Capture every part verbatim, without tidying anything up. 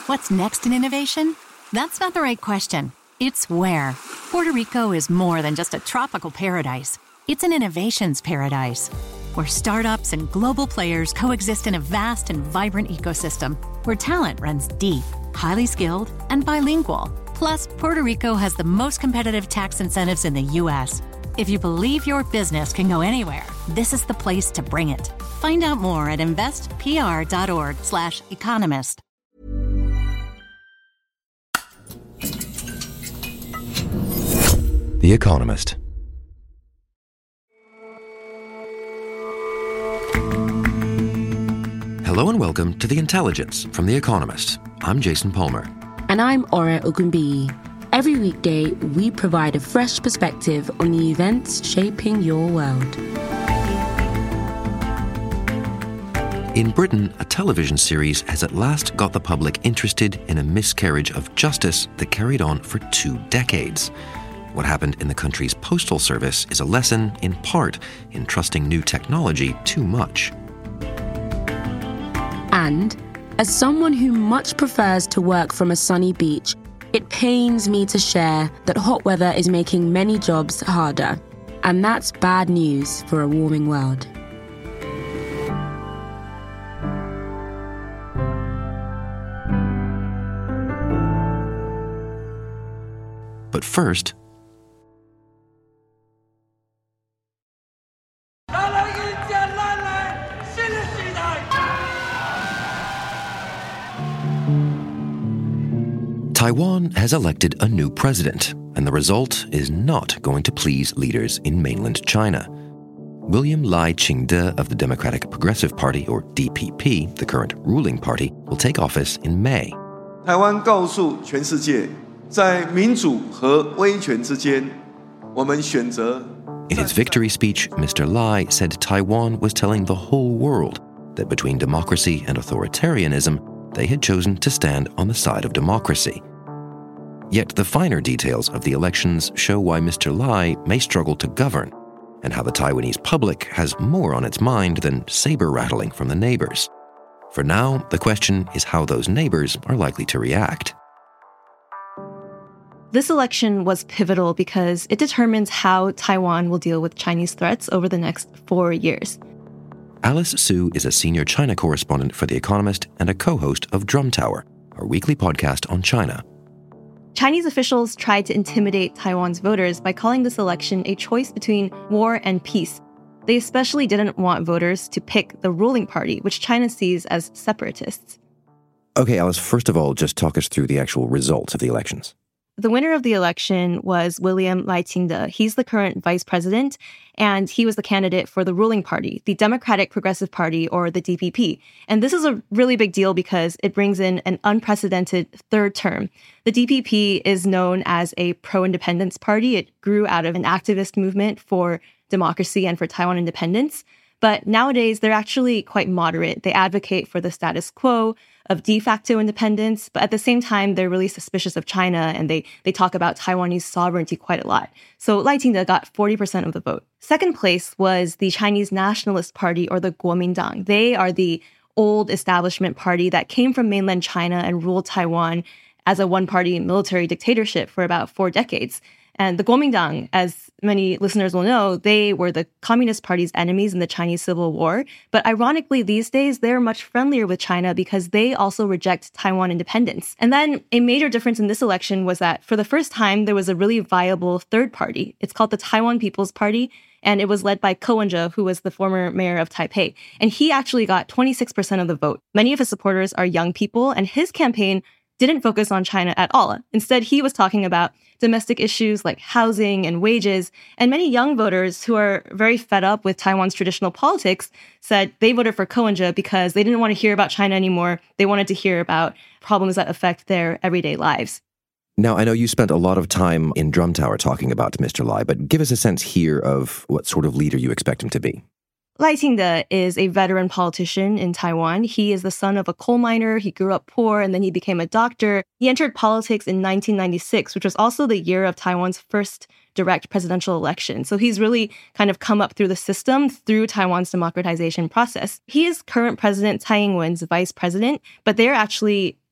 What's next in innovation? That's not the right question. It's where. Puerto Rico is more than just a tropical paradise. It's an innovations paradise, where startups and global players coexist in a vast and vibrant ecosystem, where talent runs deep, highly skilled, and bilingual. Plus, Puerto Rico has the most competitive tax incentives in the U S. If you believe your business can go anywhere, this is the place to bring it. Find out more at investpr.org slash economist. The Economist. Hello and welcome to The Intelligence from The Economist. I'm Jason Palmer. And I'm Ora Ogunbiyi. Every weekday, we provide a fresh perspective on the events shaping your world. In Britain, a television series has at last got the public interested in a miscarriage of justice that carried on for two decades. What happened in the country's postal service is a lesson, in part, in trusting new technology too much. And, as someone who much prefers to work from a sunny beach, it pains me to share that hot weather is making many jobs harder. And that's bad news for a warming world. But first, Taiwan has elected a new president, and the result is not going to please leaders in mainland China. William Lai Ching-te of the Democratic Progressive Party, or D P P, the current ruling party, will take office in May. 台湾告诉全世界，在民主和威权之间，我们选择。 In his victory speech, Mister Lai said Taiwan was telling the whole world that between democracy and authoritarianism, they had chosen to stand on the side of democracy. Yet the finer details of the elections show why Mister Lai may struggle to govern, and how the Taiwanese public has more on its mind than saber-rattling from the neighbors. For now, the question is how those neighbors are likely to react. This election was pivotal because it determines how Taiwan will deal with Chinese threats over the next four years. Alice Su is a senior China correspondent for The Economist and a co-host of Drum Tower, our weekly podcast on China. Chinese officials tried to intimidate Taiwan's voters by calling this election a choice between war and peace. They especially didn't want voters to pick the ruling party, which China sees as separatists. Okay, Alice, first of all, just talk us through the actual results of the elections. The winner of the election was William Lai Ching-te. He's the current vice president, and he was the candidate for the ruling party, the Democratic Progressive Party, or the D P P. And this is a really big deal because it brings in an unprecedented third term. The D P P is known as a pro-independence party. It grew out of an activist movement for democracy and for Taiwan independence. But nowadays, they're actually quite moderate. They advocate for the status quo of de facto independence, but at the same time, they're really suspicious of China, and they they talk about Taiwanese sovereignty quite a lot. So Lai Ching-te got forty percent of the vote. Second place was the Chinese Nationalist Party, or the Kuomintang. They are the old establishment party that came from mainland China and ruled Taiwan as a one-party military dictatorship for about four decades. And the Kuomintang, as many listeners will know, they were the Communist Party's enemies in the Chinese Civil War. But ironically, these days, they're much friendlier with China because they also reject Taiwan independence. And then a major difference in this election was that for the first time, there was a really viable third party. It's called the Taiwan People's Party, and it was led by Ko Wen-je, who was the former mayor of Taipei. And he actually got twenty-six percent of the vote. Many of his supporters are young people, and his campaign didn't focus on China at all. Instead, he was talking about domestic issues like housing and wages. And many young voters who are very fed up with Taiwan's traditional politics said they voted for Ko Wen-je because they didn't want to hear about China anymore. They wanted to hear about problems that affect their everyday lives. Now, I know you spent a lot of time in Drum Tower talking about Mister Lai, but give us a sense here of what sort of leader you expect him to be. Lai Ching-te is a veteran politician in Taiwan. He is the son of a coal miner. He grew up poor, and then he became a doctor. He entered politics in nineteen ninety-six, which was also the year of Taiwan's first direct presidential election. So he's really kind of come up through the system through Taiwan's democratization process. He is current President Tsai Ing-wen's vice president, but they're actually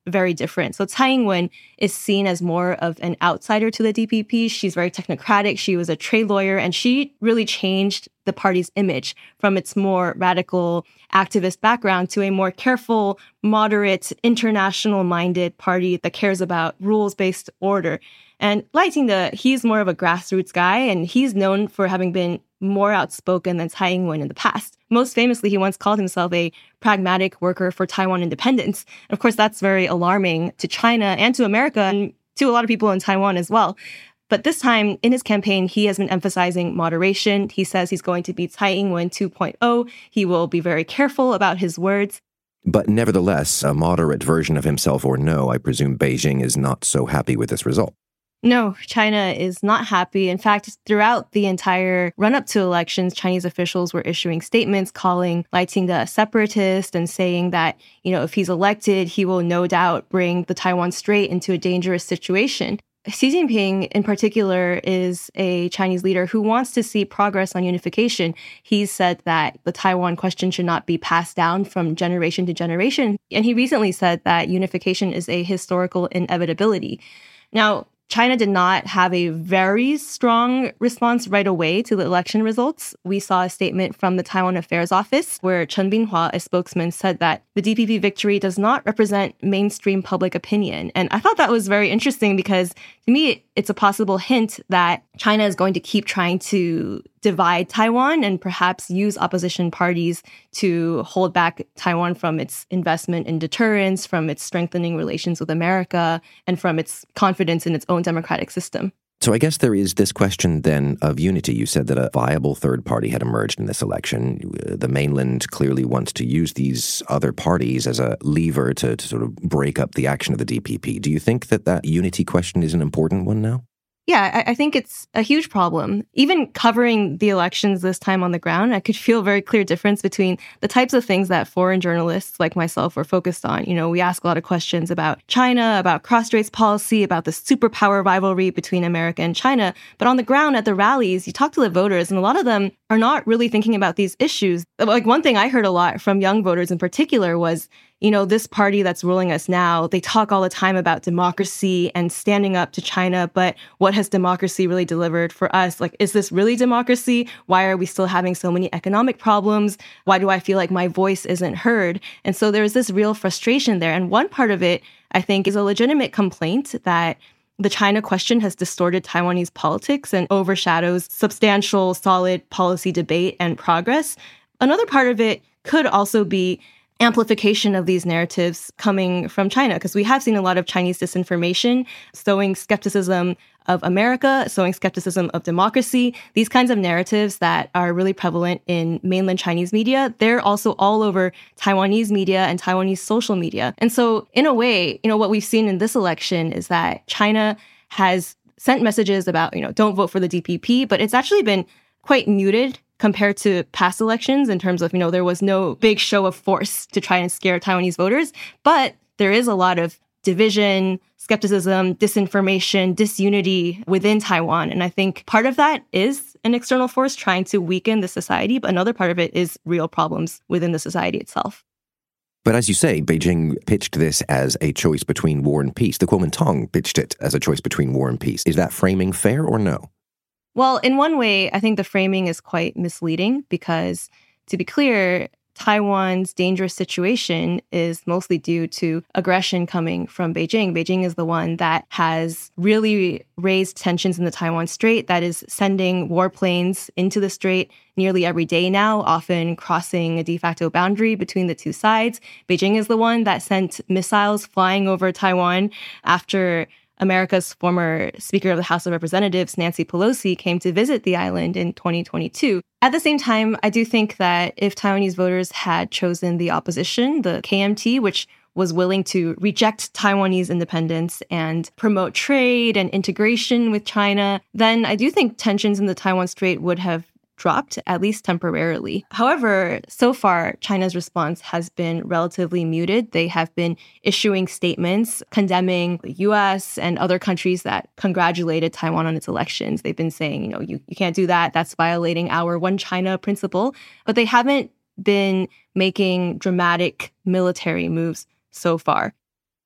very different. So Tsai Ing-wen is seen as more of an outsider to the D P P. She's very technocratic. She was a trade lawyer, and she really changed the party's image from its more radical activist background to a more careful, moderate, international-minded party that cares about rules-based order. And Lai Ching-te, he's more of a grassroots guy, and he's known for having been more outspoken than Tsai Ing-wen in the past. Most famously, he once called himself a pragmatic worker for Taiwan independence. And of course, that's very alarming to China and to America and to a lot of people in Taiwan as well. But this time, in his campaign, he has been emphasizing moderation. He says he's going to be Tsai Ing-wen two point oh. He will be very careful about his words. But nevertheless, a moderate version of himself or no, I presume Beijing is not so happy with this result. No, China is not happy. In fact, throughout the entire run-up to elections, Chinese officials were issuing statements calling Lai Ching-te a separatist and saying that, you know, if he's elected, he will no doubt bring the Taiwan Strait into a dangerous situation. Xi Jinping, in particular, is a Chinese leader who wants to see progress on unification. He's said that the Taiwan question should not be passed down from generation to generation. And he recently said that unification is a historical inevitability. Now, China did not have a very strong response right away to the election results. We saw a statement from the Taiwan Affairs Office where Chen Binhua, a spokesman, said that the D P P victory does not represent mainstream public opinion. And I thought that was very interesting because, to me, it's a possible hint that China is going to keep trying to divide Taiwan and perhaps use opposition parties to hold back Taiwan from its investment in deterrence, from its strengthening relations with America, and from its confidence in its own democratic system. So I guess there is this question then of unity. You said that a viable third party had emerged in this election. The mainland clearly wants to use these other parties as a lever to, to sort of break up the action of the D P P. Do you think that that unity question is an important one now? Yeah, I, I think it's a huge problem. Even covering the elections this time on the ground, I could feel a very clear difference between the types of things that foreign journalists like myself were focused on. You know, we ask a lot of questions about China, about cross-straits policy, about the superpower rivalry between America and China. But on the ground at the rallies, you talk to the voters, and a lot of them are not really thinking about these issues. Like one thing I heard a lot from young voters in particular was, you know, this party that's ruling us now, they talk all the time about democracy and standing up to China, but what has democracy really delivered for us? Like, is this really democracy? Why are we still having so many economic problems? Why do I feel like my voice isn't heard? And so there's this real frustration there. And one part of it, I think, is a legitimate complaint that the China question has distorted Taiwanese politics and overshadows substantial, solid policy debate and progress. Another part of it could also be amplification of these narratives coming from China, because we have seen a lot of Chinese disinformation, sowing skepticism of America, sowing skepticism of democracy. These kinds of narratives that are really prevalent in mainland Chinese media, they're also all over Taiwanese media and Taiwanese social media. And so in a way, you know, what we've seen in this election is that China has sent messages about, you know, don't vote for the D P P, but it's actually been quite muted compared to past elections in terms of, you know, there was no big show of force to try and scare Taiwanese voters. But there is a lot of division, skepticism, disinformation, disunity within Taiwan. And I think part of that is an external force trying to weaken the society, but another part of it is real problems within the society itself. But as you say, Beijing pitched this as a choice between war and peace. The Kuomintang pitched it as a choice between war and peace. Is that framing fair or no? Well, in one way, I think the framing is quite misleading because, to be clear, Taiwan's dangerous situation is mostly due to aggression coming from Beijing. Beijing is the one that has really raised tensions in the Taiwan Strait, that is sending warplanes into the strait nearly every day now, often crossing a de facto boundary between the two sides. Beijing is the one that sent missiles flying over Taiwan after America's former Speaker of the House of Representatives, Nancy Pelosi, came to visit the island in twenty twenty-two. At the same time, I do think that if Taiwanese voters had chosen the opposition, the K M T, which was willing to reject Taiwanese independence and promote trade and integration with China, then I do think tensions in the Taiwan Strait would have dropped, at least temporarily. However, so far, China's response has been relatively muted. They have been issuing statements condemning the U S and other countries that congratulated Taiwan on its elections. They've been saying, you know, you, you can't do that. That's violating our One China principle. But they haven't been making dramatic military moves so far.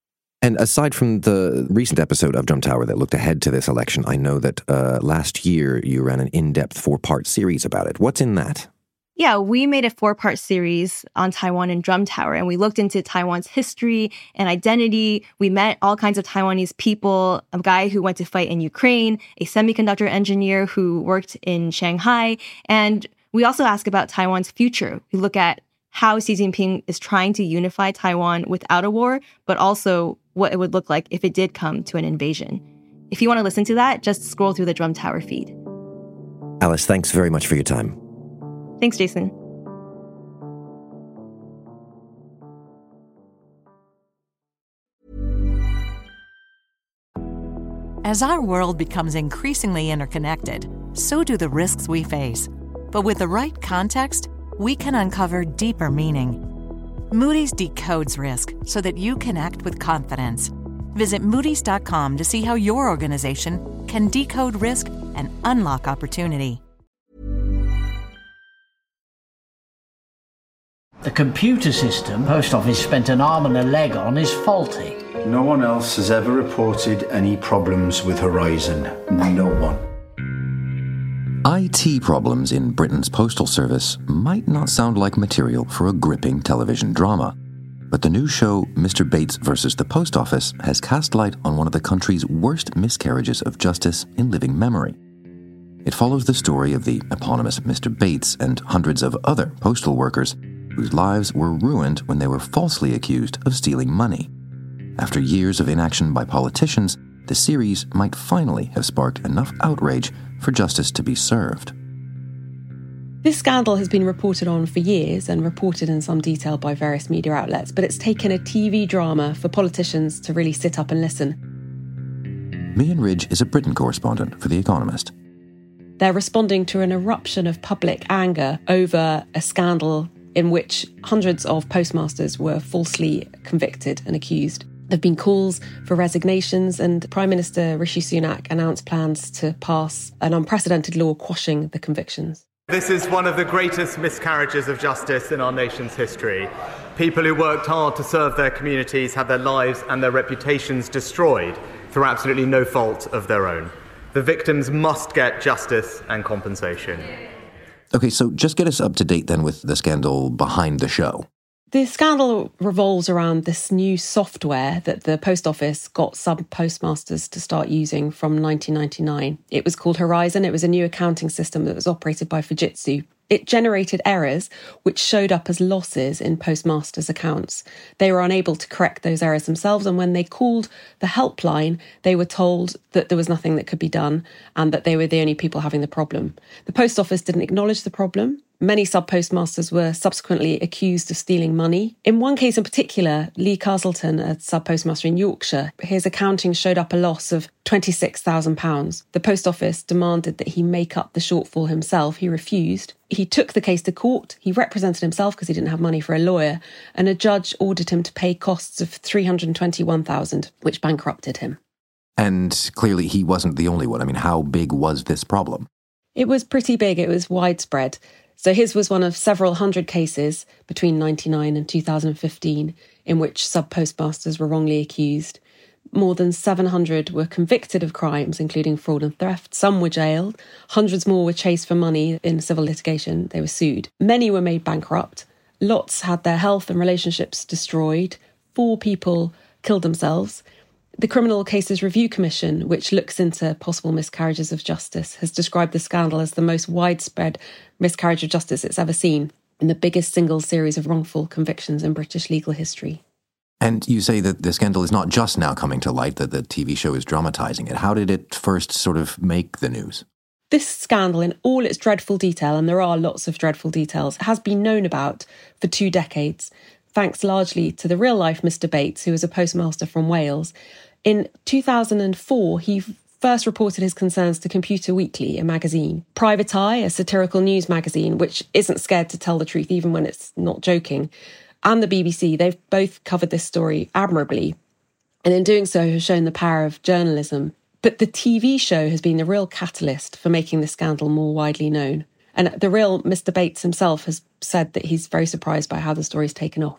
And aside from the recent episode of Drum Tower that looked ahead to this election, I know that uh, last year you ran an in-depth four-part series about it. What's in that? Yeah, we made a four-part series on Taiwan and Drum Tower, and we looked into Taiwan's history and identity. We met all kinds of Taiwanese people, a guy who went to fight in Ukraine, a semiconductor engineer who worked in Shanghai, and we also ask about Taiwan's future. We look at how Xi Jinping is trying to unify Taiwan without a war, but also what it would look like if it did come to an invasion. If you want to listen to that, just scroll through the Drum Tower feed. Alice, thanks very much for your time. Thanks, Jason. As our world becomes increasingly interconnected, so do the risks we face. But with the right context, we can uncover deeper meaning. Moody's decodes risk so that you can act with confidence. Visit moodys dot com to see how your organization can decode risk and unlock opportunity. The computer system Post Office spent an arm and a leg on is faulty. No one else has ever reported any problems with Horizon. No one. I T problems in Britain's postal service might not sound like material for a gripping television drama, but the new show Mister Bates versus the Post Office has cast light on one of the country's worst miscarriages of justice in living memory. It follows the story of the eponymous Mister Bates and hundreds of other postal workers whose lives were ruined when they were falsely accused of stealing money. After years of inaction by politicians, the series might finally have sparked enough outrage for justice to be served. This scandal has been reported on for years and reported in some detail by various media outlets, but it's taken a T V drama for politicians to really sit up and listen. Mian Ridge is a Britain correspondent for The Economist. They're responding to an eruption of public anger over a scandal in which hundreds of postmasters were falsely convicted and accused. There have been calls for resignations, and Prime Minister Rishi Sunak announced plans to pass an unprecedented law quashing the convictions. This is one of the greatest miscarriages of justice in our nation's history. People who worked hard to serve their communities had their lives and their reputations destroyed through absolutely no fault of their own. The victims must get justice and compensation. Okay, so just get us up to date then with the scandal behind the show. The scandal revolves around this new software that the Post Office got some postmasters to start using from nineteen ninety-nine. It was called Horizon. It was a new accounting system that was operated by Fujitsu. It generated errors which showed up as losses in postmasters' accounts. They were unable to correct those errors themselves, and when they called the helpline, they were told that there was nothing that could be done and that they were the only people having the problem. The Post Office didn't acknowledge the problem. Many sub-postmasters were subsequently accused of stealing money. In one case in particular, Lee Castleton, a sub-postmaster in Yorkshire, his accounting showed up a loss of twenty-six thousand pounds. The Post Office demanded that he make up the shortfall himself. He refused. He took the case to court. He represented himself because he didn't have money for a lawyer, and a judge ordered him to pay costs of three hundred twenty-one thousand pounds, which bankrupted him. And clearly he wasn't the only one. I mean, how big was this problem? It was pretty big. It was widespread. So his was one of several hundred cases between ninety-nine and two thousand fifteen in which sub-postmasters were wrongly accused. More than seven hundred were convicted of crimes, including fraud and theft. Some were jailed. Hundreds more were chased for money in civil litigation. They were sued. Many were made bankrupt. Lots had their health and relationships destroyed. Four people killed themselves. The Criminal Cases Review Commission, which looks into possible miscarriages of justice, has described the scandal as the most widespread miscarriage of justice it's ever seen, and the biggest single series of wrongful convictions in British legal history. And you say that the scandal is not just now coming to light, that the T V show is dramatizing it. How did it first sort of make the news? This scandal, in all its dreadful detail, and there are lots of dreadful details, has been known about for two decades, thanks largely to the real-life Mister Bates, who was a postmaster from Wales. In two thousand four, he first reported his concerns to Computer Weekly, a magazine. Private Eye, a satirical news magazine, which isn't scared to tell the truth even when it's not joking, and the B B C, they've both covered this story admirably, and in doing so has shown the power of journalism. But the T V show has been the real catalyst for making the scandal more widely known. And the real Mister Bates himself has said that he's very surprised by how the story's taken off.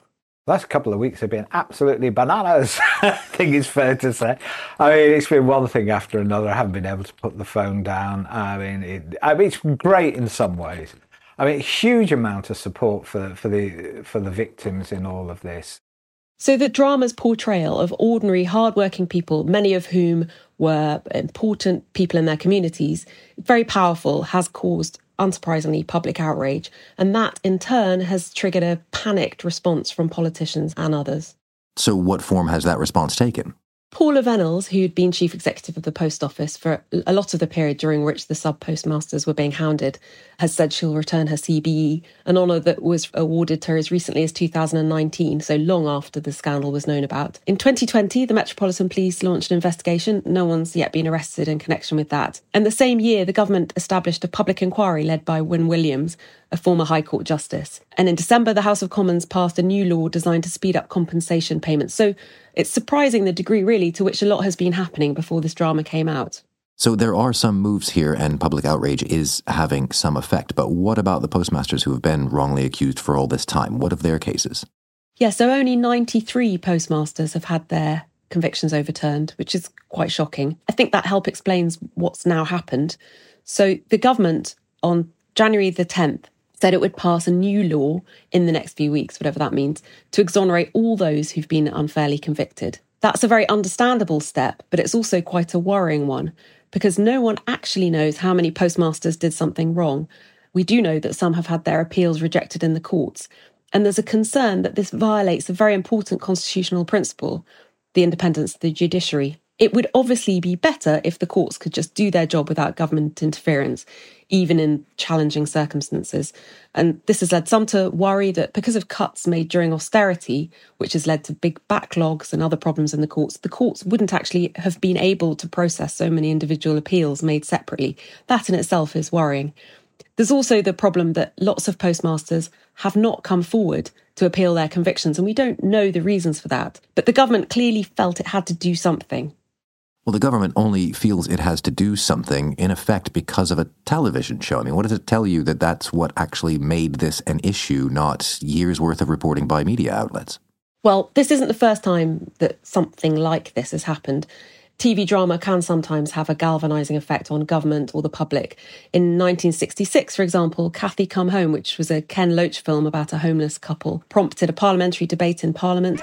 Last couple of weeks have been absolutely bananas, I think it's fair to say. I mean, it's been one thing after another. I haven't been able to put the phone down. I mean, it, I mean, it's great in some ways. I mean, huge amount of support for, for the for the victims in all of this. So the drama's portrayal of ordinary, hardworking people, many of whom were important people in their communities, very powerful, has caused, unsurprisingly, public outrage. And that, in turn, has triggered a panicked response from politicians and others. So what form has that response taken? Paula Venables, who'd been chief executive of the post office for a lot of the period during which the sub-postmasters were being hounded, has said she'll return her C B E, an honour that was awarded to her as recently as two thousand nineteen, so long after the scandal was known about. In twenty twenty, the Metropolitan Police launched an investigation. No one's yet been arrested in connection with that. And the same year, the government established a public inquiry led by Wyn Williams, a former High Court justice. And in December, the House of Commons passed a new law designed to speed up compensation payments. So it's surprising the degree, really, to which a lot has been happening before this drama came out. So there are some moves here and public outrage is having some effect. But what about the postmasters who have been wrongly accused for all this time? What of their cases? Yeah, so only ninety-three postmasters have had their convictions overturned, which is quite shocking. I think that help explains what's now happened. So the government on January the tenth said it would pass a new law in the next few weeks, whatever that means, to exonerate all those who've been unfairly convicted. That's a very understandable step, but it's also quite a worrying one, because no one actually knows how many postmasters did something wrong. We do know that some have had their appeals rejected in the courts, and there's a concern that this violates a very important constitutional principle, the independence of the judiciary. It would obviously be better if the courts could just do their job without government interference, even in challenging circumstances. And this has led some to worry that because of cuts made during austerity, which has led to big backlogs and other problems in the courts, the courts wouldn't actually have been able to process so many individual appeals made separately. That in itself is worrying. There's also the problem that lots of postmasters have not come forward to appeal their convictions, and we don't know the reasons for that. But the government clearly felt it had to do something. Well, the government only feels it has to do something, in effect, because of a television show. I mean, what does it tell you that that's what actually made this an issue, not years' worth of reporting by media outlets? Well, this isn't the first time that something like this has happened. T V drama can sometimes have a galvanising effect on government or the public. In nineteen sixty-six, for example, Cathy Come Home, which was a Ken Loach film about a homeless couple, prompted a parliamentary debate in Parliament.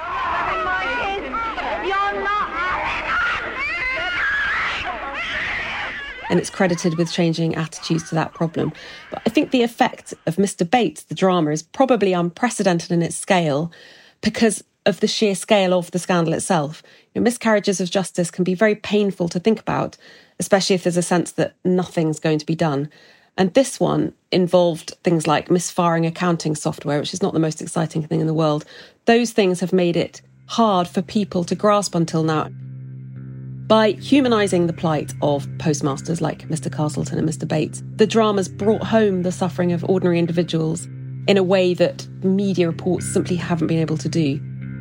And it's credited with changing attitudes to that problem. But I think the effect of Mister Bates, the drama, is probably unprecedented in its scale because of the sheer scale of the scandal itself. You know, miscarriages of justice can be very painful to think about, especially if there's a sense that nothing's going to be done. And this one involved things like misfiring accounting software, which is not the most exciting thing in the world. Those things have made it hard for people to grasp until now. By humanising the plight of postmasters like Mister Castleton and Mister Bates, the drama's brought home the suffering of ordinary individuals in a way that media reports simply haven't been able to do.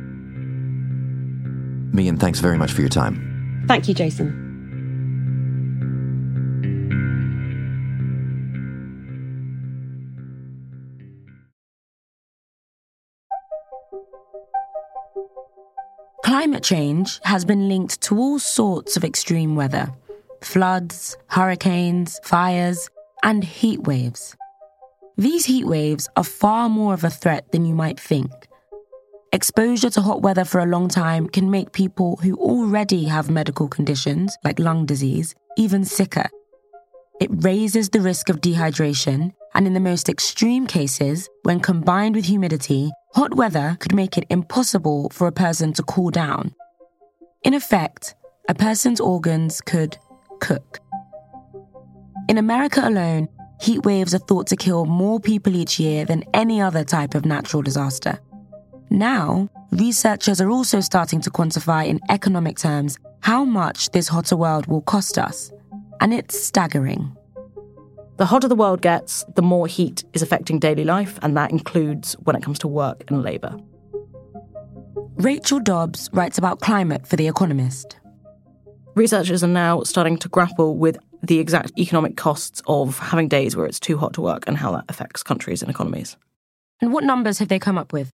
Megan, thanks very much for your time. Thank you, Jason. Climate change has been linked to all sorts of extreme weather: floods, hurricanes, fires, and heat waves. These heat waves are far more of a threat than you might think. Exposure to hot weather for a long time can make people who already have medical conditions, like lung disease, even sicker. It raises the risk of dehydration, and in the most extreme cases, when combined with humidity, hot weather could make it impossible for a person to cool down. In effect, a person's organs could cook. In America alone, heat waves are thought to kill more people each year than any other type of natural disaster. Now, researchers are also starting to quantify in economic terms how much this hotter world will cost us, and it's staggering. The hotter the world gets, the more heat is affecting daily life, and that includes when it comes to work and labour. Rachel Dobbs writes about climate for The Economist. Researchers are now starting to grapple with the exact economic costs of having days where it's too hot to work and how that affects countries and economies. And what numbers have they come up with?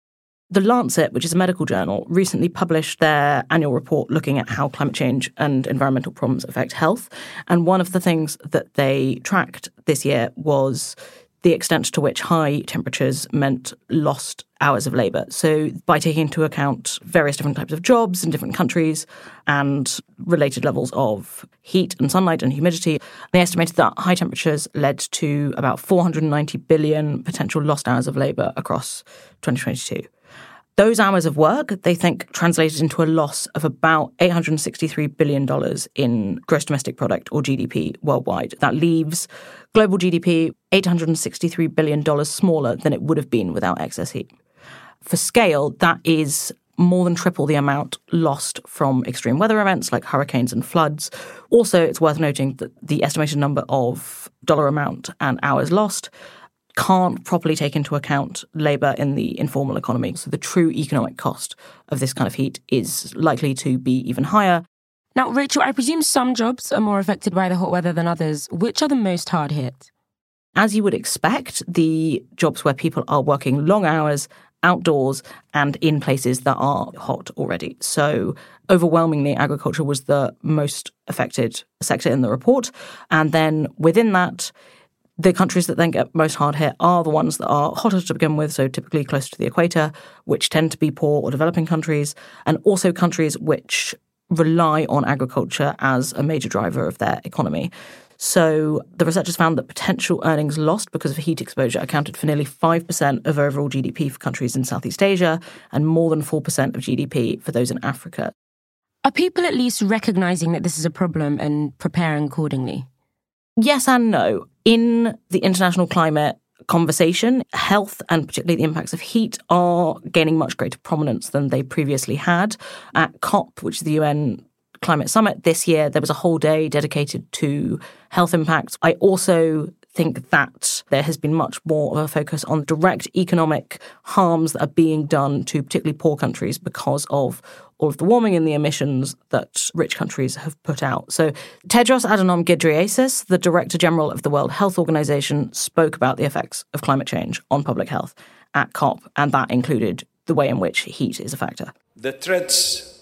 The Lancet, which is a medical journal, recently published their annual report looking at how climate change and environmental problems affect health. And one of the things that they tracked this year was the extent to which high temperatures meant lost hours of labour. So by taking into account various different types of jobs in different countries and related levels of heat and sunlight and humidity, they estimated that high temperatures led to about four hundred ninety billion potential lost hours of labour across twenty twenty-two. Those hours of work, they think, translated into a loss of about eight hundred sixty-three billion dollars in gross domestic product, or G D P, worldwide. That leaves global G D P eight hundred sixty-three billion dollars smaller than it would have been without excess heat. For scale, that is more than triple the amount lost from extreme weather events like hurricanes and floods. Also, it's worth noting that the estimated number of dollar amount and hours lost can't properly take into account labour in the informal economy. So the true economic cost of this kind of heat is likely to be even higher. Now, Rachel, I presume some jobs are more affected by the hot weather than others. Which are the most hard hit? As you would expect, the jobs where people are working long hours, outdoors, and in places that are hot already. So overwhelmingly, agriculture was the most affected sector in the report. And then within that, the countries that then get most hard hit are the ones that are hotter to begin with, so typically close to the equator, which tend to be poor or developing countries, and also countries which rely on agriculture as a major driver of their economy. So the researchers found that potential earnings lost because of heat exposure accounted for nearly five percent of overall G D P for countries in Southeast Asia and more than four percent of G D P for those in Africa. Are people at least recognising that this is a problem and preparing accordingly? Yes and no. In the international climate conversation, health and particularly the impacts of heat are gaining much greater prominence than they previously had. At COP, which is the U N Climate Summit this year, there was a whole day dedicated to health impacts. I also think that there has been much more of a focus on direct economic harms that are being done to particularly poor countries because of all of the warming and the emissions that rich countries have put out. So Tedros Adhanom Ghebreyesus, the Director General of the World Health Organization, spoke about the effects of climate change on public health at COP, and that included the way in which heat is a factor. The threats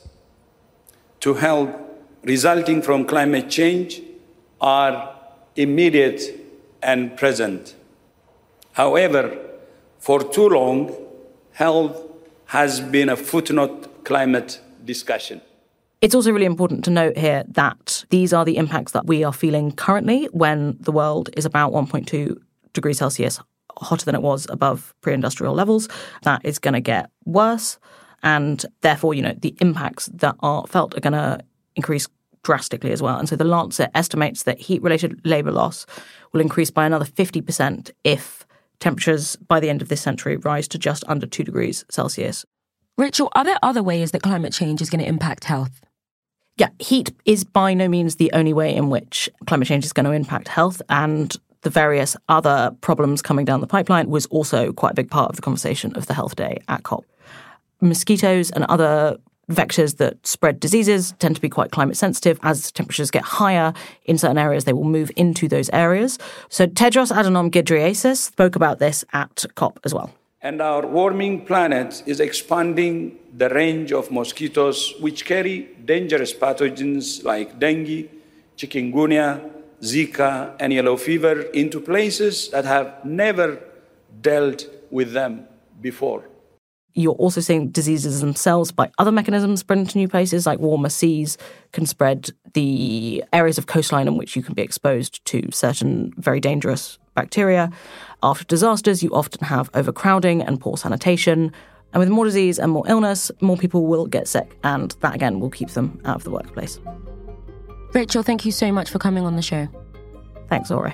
to health resulting from climate change are immediate and present. However, for too long, health has been a footnote climate discussion. It's also really important to note here that these are the impacts that we are feeling currently when the world is about one point two degrees Celsius hotter than it was above pre-industrial levels. That is going to get worse. And therefore, you know, the impacts that are felt are going to increase drastically as well. And so the Lancet estimates that heat-related labour loss will increase by another fifty percent if temperatures by the end of this century rise to just under two degrees Celsius. Rachel, are there other ways that climate change is going to impact health? Yeah, heat is by no means the only way in which climate change is going to impact health, and the various other problems coming down the pipeline was also quite a big part of the conversation of the Health Day at COP. Mosquitoes and other vectors that spread diseases tend to be quite climate sensitive. As temperatures get higher in certain areas, they will move into those areas. So Tedros Adhanom Ghebreyesus spoke about this at COP as well. And our warming planet is expanding the range of mosquitoes which carry dangerous pathogens like dengue, chikungunya, Zika, and yellow fever into places that have never dealt with them before. You're also seeing diseases themselves by other mechanisms spread into new places, like warmer seas can spread the areas of coastline in which you can be exposed to certain very dangerous bacteria. After disasters, you often have overcrowding and poor sanitation. And with more disease and more illness, more people will get sick. And that, again, will keep them out of the workplace. Rachel, thank you so much for coming on the show. Thanks, Ore.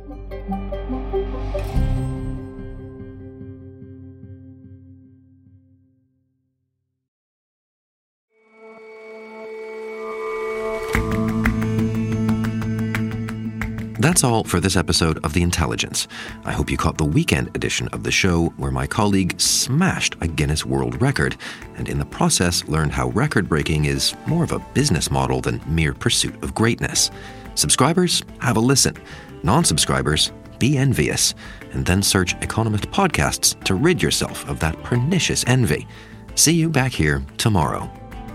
That's all for this episode of The Intelligence. I hope you caught the weekend edition of the show where my colleague smashed a Guinness World Record and in the process learned how record-breaking is more of a business model than mere pursuit of greatness. Subscribers, have a listen. Non-subscribers, be envious, and then search Economist Podcasts to rid yourself of that pernicious envy. See you back here tomorrow.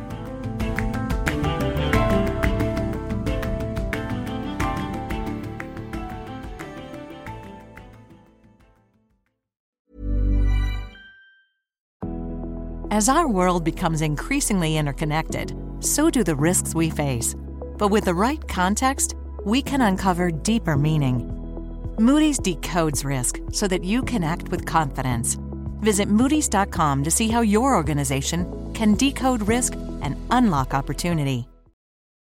As our world becomes increasingly interconnected, so do the risks we face. But with the right context, we can uncover deeper meaning. Moody's decodes risk so that you can act with confidence. Visit Moody's dot com to see how your organization can decode risk and unlock opportunity.